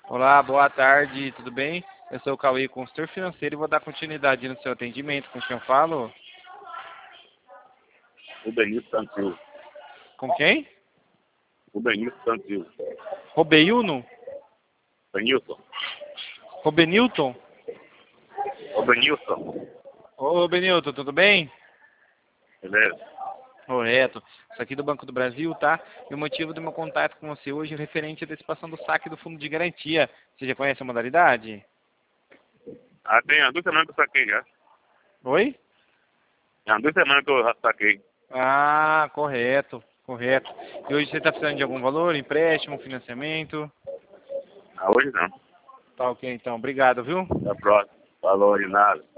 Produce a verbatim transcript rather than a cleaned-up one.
Olá, boa tarde, tudo bem? Eu sou o Cauê, consultor financeiro, e vou dar continuidade no seu atendimento. Com quem eu falo? O Benito Santil. Com quem? O Benito Santil. Robeilno? Benilton. Robenilton? O Benilton. Ô, Benilton, tudo bem? Beleza? Correto. Isso aqui do Banco do Brasil, tá? E o motivo do meu contato com você hoje é referente à antecipação do saque do fundo de garantia. Você já conhece a modalidade? Ah, tem há duas semanas que eu saquei já. Oi? Há duas semanas que eu já saquei. Ah, correto, correto. E hoje você está precisando de algum valor, empréstimo, financiamento? Ah, hoje não. Tá ok, então. Obrigado, viu? Até a próxima. Falou, de nada.